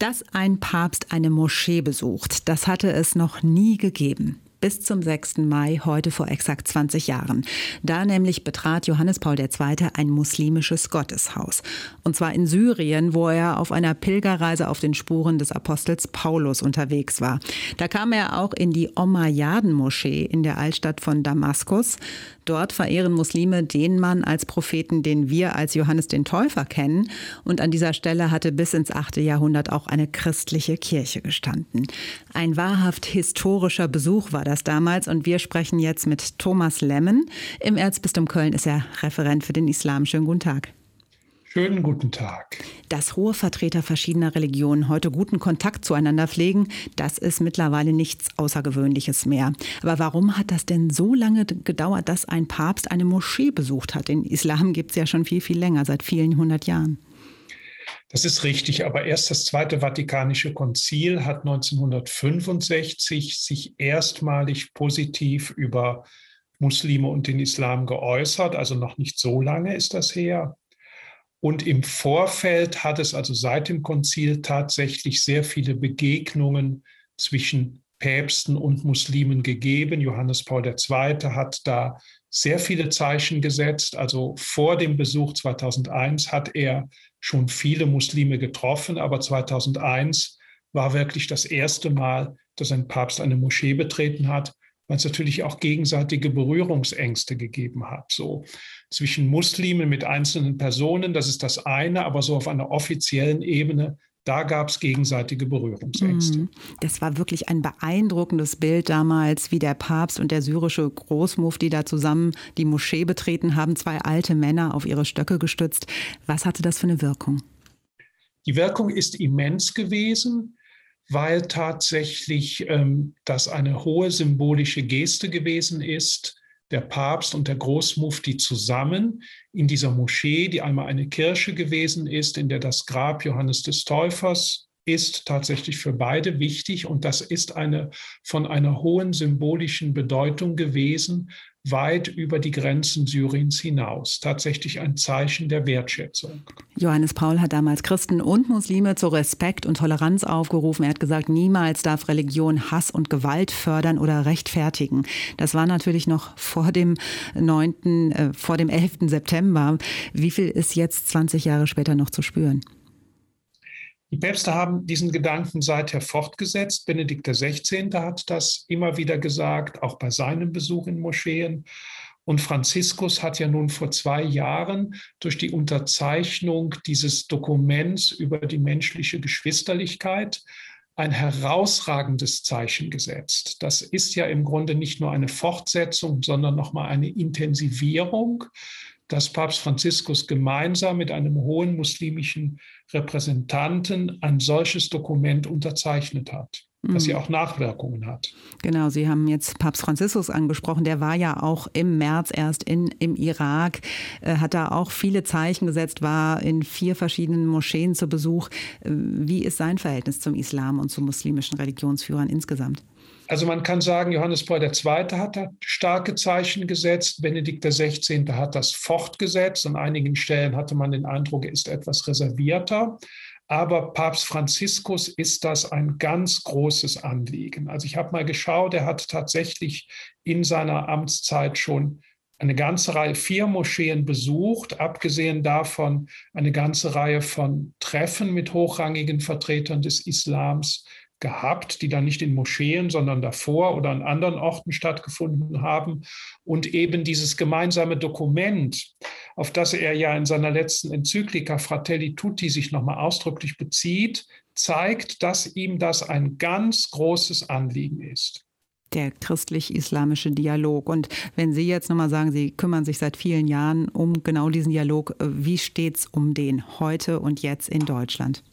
Dass ein Papst eine Moschee besucht, das hatte es noch nie gegeben. Bis zum 6. Mai, heute vor exakt 20 Jahren. Da nämlich betrat Johannes Paul II. Ein muslimisches Gotteshaus. Und zwar in Syrien, wo er auf einer Pilgerreise auf den Spuren des Apostels Paulus unterwegs war. Da kam er auch in die Omayyaden-Moschee in der Altstadt von Damaskus. Dort verehren Muslime den Mann als Propheten, den wir als Johannes den Täufer kennen. Und an dieser Stelle hatte bis ins 8. Jahrhundert auch eine christliche Kirche gestanden. Ein wahrhaft historischer Besuch war das damals und wir sprechen jetzt mit Thomas Lemmen. Im Erzbistum Köln ist er Referent für den Islam. Schönen guten Tag. Schönen guten Tag. Dass hohe Vertreter verschiedener Religionen heute guten Kontakt zueinander pflegen, das ist mittlerweile nichts Außergewöhnliches mehr. Aber warum hat das denn so lange gedauert, dass ein Papst eine Moschee besucht hat? Den Islam gibt es ja schon viel, viel länger, seit vielen hundert Jahren. Das ist richtig, aber erst das Zweite Vatikanische Konzil hat 1965 sich erstmalig positiv über Muslime und den Islam geäußert. Also noch nicht so lange ist das her. Und im Vorfeld hat es also seit dem Konzil tatsächlich sehr viele Begegnungen zwischen Päpsten und Muslimen gegeben. Johannes Paul II. Hat da sehr viele Zeichen gesetzt. Also vor dem Besuch 2001 hat er schon viele Muslime getroffen, aber 2001 war wirklich das erste Mal, dass ein Papst eine Moschee betreten hat, weil es natürlich auch gegenseitige Berührungsängste gegeben hat. So zwischen Muslimen mit einzelnen Personen, das ist das eine, aber so auf einer offiziellen Ebene, da gab es gegenseitige Berührungsängste. Das war wirklich ein beeindruckendes Bild damals, wie der Papst und der syrische Großmufti da zusammen die Moschee betreten haben, zwei alte Männer auf ihre Stöcke gestützt. Was hatte das für eine Wirkung? Die Wirkung ist immens gewesen, weil tatsächlich das eine hohe symbolische Geste gewesen ist, der Papst und der Großmufti zusammen in dieser Moschee, die einmal eine Kirche gewesen ist, in der das Grab Johannes des Täufers ist, tatsächlich für beide wichtig. Und das ist von einer hohen symbolischen Bedeutung gewesen, weit über die Grenzen Syriens hinaus. Tatsächlich ein Zeichen der Wertschätzung. Johannes Paul hat damals Christen und Muslime zu Respekt und Toleranz aufgerufen. Er hat gesagt, niemals darf Religion Hass und Gewalt fördern oder rechtfertigen. Das war natürlich noch vor dem 11. September. Wie viel ist jetzt 20 Jahre später noch zu spüren? Die Päpste haben diesen Gedanken seither fortgesetzt. Benedikt XVI. Hat das immer wieder gesagt, auch bei seinem Besuch in Moscheen. Und Franziskus hat ja nun vor 2 Jahren durch die Unterzeichnung dieses Dokuments über die menschliche Geschwisterlichkeit ein herausragendes Zeichen gesetzt. Das ist ja im Grunde nicht nur eine Fortsetzung, sondern nochmal eine Intensivierung, dass Papst Franziskus gemeinsam mit einem hohen muslimischen Repräsentanten ein solches Dokument unterzeichnet hat, das ja auch Nachwirkungen hat. Genau, Sie haben jetzt Papst Franziskus angesprochen. Der war ja auch im März erst im Irak, hat da auch viele Zeichen gesetzt, war in 4 verschiedenen Moscheen zu Besuch. Wie ist sein Verhältnis zum Islam und zu muslimischen Religionsführern insgesamt? Also man kann sagen, Johannes Paul II. Hat da starke Zeichen gesetzt, Benedikt XVI. Hat das fortgesetzt. An einigen Stellen hatte man den Eindruck, er ist etwas reservierter. Aber Papst Franziskus ist das ein ganz großes Anliegen. Also ich habe mal geschaut, er hat tatsächlich in seiner Amtszeit schon eine ganze Reihe 4 Moscheen besucht, abgesehen davon eine ganze Reihe von Treffen mit hochrangigen Vertretern des Islams gehabt, die dann nicht in Moscheen, sondern davor oder an anderen Orten stattgefunden haben. Und eben dieses gemeinsame Dokument, auf das er ja in seiner letzten Enzyklika Fratelli Tutti sich nochmal ausdrücklich bezieht, zeigt, dass ihm das ein ganz großes Anliegen ist. Der christlich-islamische Dialog. Und wenn Sie jetzt nochmal sagen, Sie kümmern sich seit vielen Jahren um genau diesen Dialog, wie steht es um den heute und jetzt in Deutschland?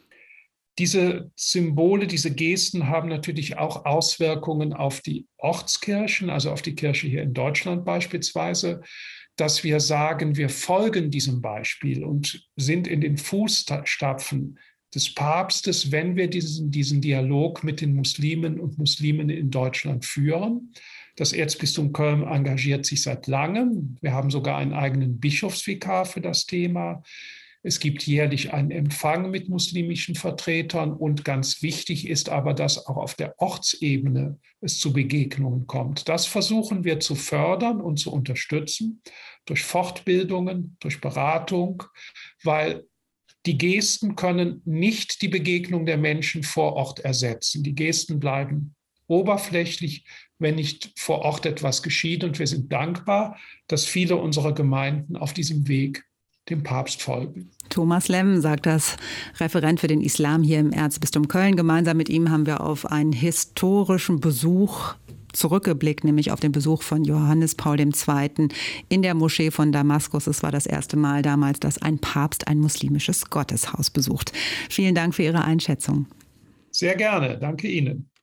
Diese Symbole, diese Gesten haben natürlich auch Auswirkungen auf die Ortskirchen, also auf die Kirche hier in Deutschland beispielsweise, dass wir sagen, wir folgen diesem Beispiel und sind in den Fußstapfen des Papstes, wenn wir diesen Dialog mit den Muslimen und Musliminnen in Deutschland führen. Das Erzbistum Köln engagiert sich seit langem. Wir haben sogar einen eigenen Bischofsvikar für das Thema. Es gibt jährlich einen Empfang mit muslimischen Vertretern und ganz wichtig ist aber, dass auch auf der Ortsebene es zu Begegnungen kommt. Das versuchen wir zu fördern und zu unterstützen durch Fortbildungen, durch Beratung, weil die Gesten können nicht die Begegnung der Menschen vor Ort ersetzen. Die Gesten bleiben oberflächlich, wenn nicht vor Ort etwas geschieht. Und wir sind dankbar, dass viele unserer Gemeinden auf diesem Weg dem Papst folgen. Thomas Lemm sagt das, Referent für den Islam hier im Erzbistum Köln. Gemeinsam mit ihm haben wir auf einen historischen Besuch zurückgeblickt, nämlich auf den Besuch von Johannes Paul II. In der Moschee von Damaskus. Es war das erste Mal damals, dass ein Papst ein muslimisches Gotteshaus besucht. Vielen Dank für Ihre Einschätzung. Sehr gerne. Danke Ihnen.